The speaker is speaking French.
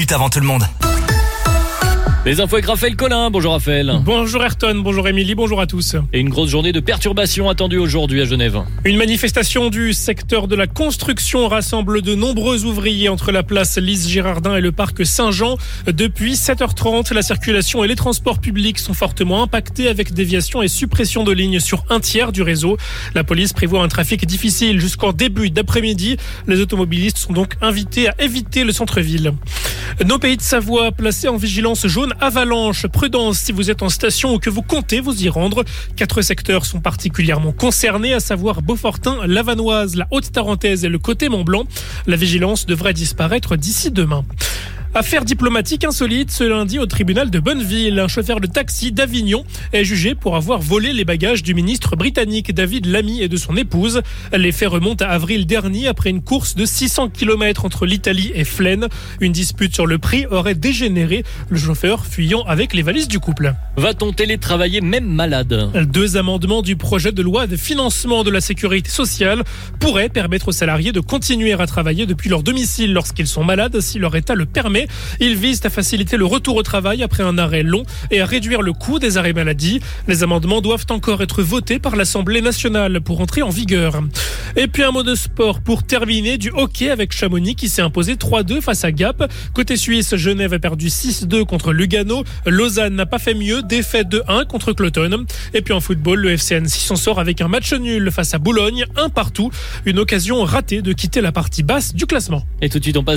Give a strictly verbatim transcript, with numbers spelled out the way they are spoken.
minutes avant tout le monde. Les infos avec Raphaël Collin. Bonjour Raphaël. Bonjour Ayrton, bonjour Émilie, bonjour à tous. Et une grosse journée de perturbations attendue aujourd'hui à Genève. Une manifestation du secteur de la construction rassemble de nombreux ouvriers entre la place Lise Girardin et le parc Saint-Jean. Depuis sept heures trente, la circulation et les transports publics sont fortement impactés avec déviation et suppression de lignes sur un tiers du réseau. La police prévoit un trafic difficile jusqu'en début d'après-midi. Les automobilistes sont donc invités à éviter le centre-ville. Nos pays de Savoie placés en vigilance jaune avalanche. Prudence si vous êtes en station ou que vous comptez vous y rendre. Quatre secteurs sont particulièrement concernés, à savoir Beaufortin, Lavanoise, la Haute-Tarentaise et le côté Mont-Blanc. La vigilance devrait disparaître d'ici demain. Affaire diplomatique insolite ce lundi au tribunal de Bonneville. Un chauffeur de taxi d'Avignon est jugé pour avoir volé les bagages du ministre britannique David Lammy et de son épouse. Les faits remontent à avril dernier après une course de six cents kilomètres entre l'Italie et Flaine. Une dispute sur le prix aurait dégénéré, le chauffeur fuyant avec les valises du couple. Va-t-on télétravailler même malade ? Deux amendements du projet de loi de financement de la sécurité sociale pourraient permettre aux salariés de continuer à travailler depuis leur domicile lorsqu'ils sont malades si leur état le permet. Ils visent à faciliter le retour au travail après un arrêt long et à réduire le coût des arrêts maladie. Les amendements doivent encore être votés par l'Assemblée nationale pour entrer en vigueur. Et puis un mot de sport pour terminer, du hockey avec Chamonix qui s'est imposé trois deux face à Gap. Côté suisse, Genève a perdu six deux contre Lugano. Lausanne n'a pas fait mieux, défaite deux un contre Cloton. Et puis en football, le F C Annecy s'en sort avec un match nul face à Boulogne, un partout. Une occasion ratée de quitter la partie basse du classement. Et tout de suite on passe